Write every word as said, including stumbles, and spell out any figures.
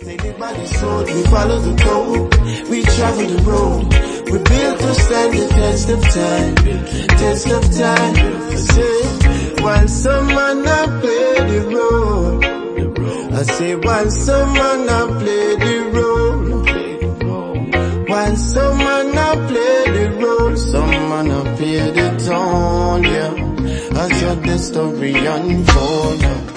Take the body sword, we follow the code, we travel the road. We built to stand the test of time, test of time. I say, while some man not play the role, I say, while some man not play the role, while some man not play the role, some man not play the tone, yeah. As your the story unfold.